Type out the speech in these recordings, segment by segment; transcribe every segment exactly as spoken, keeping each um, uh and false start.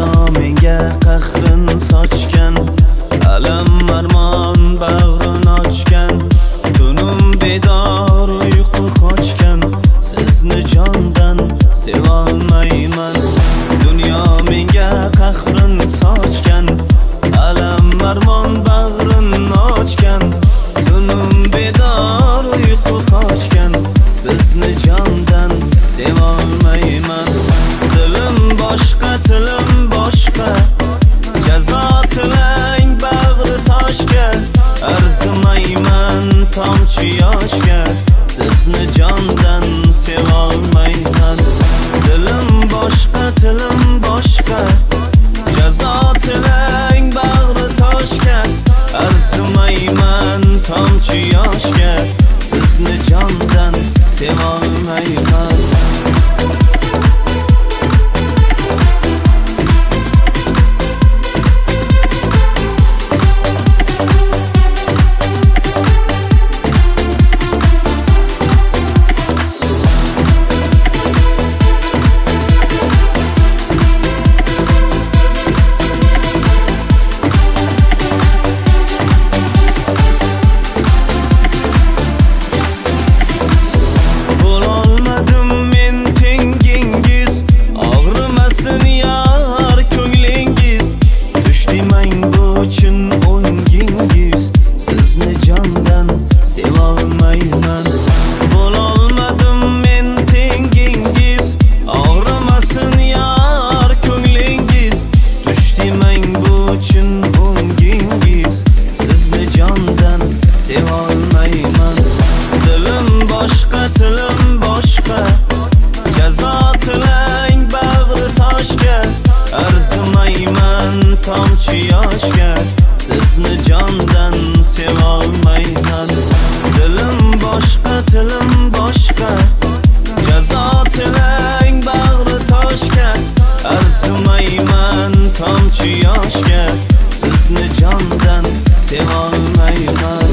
Dunyo menga qahrin sochgan, alam armon bag'rin ochgan, tunim bedor uyqu qochgan, sizni jondan sevolmayman. Dunyo menga qahrin sochgan, alam armon bag'rin ochgan, tunim bedor uyqu qochgan, sizni jondan sevolmayman. Dilim boshqa, tilim boshqa, jazo tilang bag'ri toshga, arzimayman tomchi yoshga, sizni jondan sevolmayman. Dilim boshqa, tilim boshqa, jazo tilang bag'ri toshga, arzimayman tomchi yoshga, sizni jondan sevolmayman. Dilim boshqa, tilim boshqa, jazo tilang bag'ri toshga, arzimayman tomchi yoshga, sizni jondan sevolmayman. Dilim boshqa, tilim boshqa, jazo tilang bag'ri toshga, arzimayman tomchi yoshga, sizni jondan sevolmayman.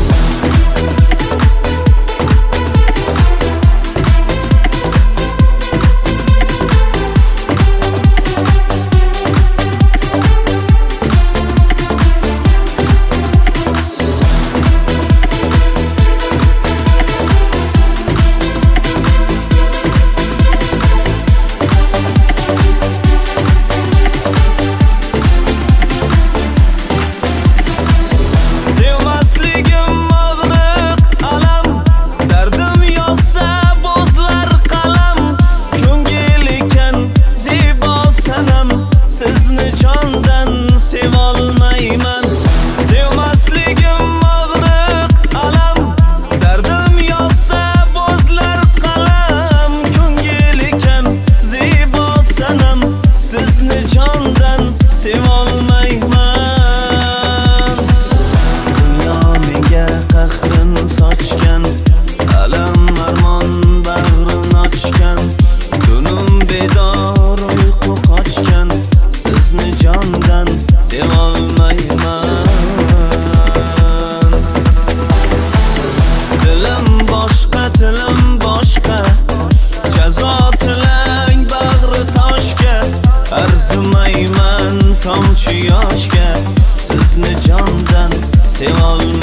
Sizni jondan sevolmayman. Sevmasligim og'riq alam, dardim yozsa bo'zlar qalam, ko'ngil ekan zebo sanam, sizni jondan sevolmayman. Dunyo menga qahrin sochgan, alam armon bag'rin ochgan, tunim bedor uyqu qochgan, sizni jondan sevolmayman. Dilim boshqa, tilim boshqa, jazo tilang bag'ri toshga, arzimayman tomchi yoshga, sizni jondan sevolmayman.